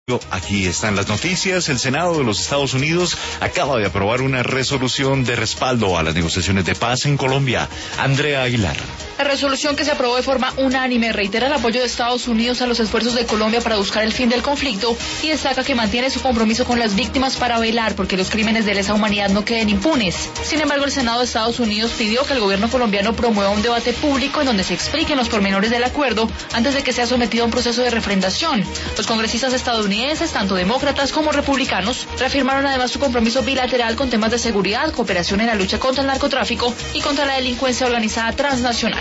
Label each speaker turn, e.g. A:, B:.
A: Aquí están las noticias. El Senado de los Estados Unidos acaba de aprobar una resolución de respaldo a las negociaciones de paz en Colombia. Andrea Aguilar.
B: La resolución que se aprobó de forma unánime reitera el apoyo de Estados Unidos a los esfuerzos de Colombia para buscar el fin del conflicto y destaca que mantiene su compromiso con las víctimas para velar porque los crímenes de lesa humanidad no queden impunes. Sin embargo, el Senado de Estados Unidos pidió que el gobierno colombiano promueva un debate público en donde se expliquen los pormenores del acuerdo antes de que sea sometido a un proceso de refrendación. Los congresistas estadounidenses, tanto demócratas como republicanos, reafirmaron además su compromiso bilateral con temas de seguridad, cooperación en la lucha contra el narcotráfico y contra la delincuencia organizada transnacional.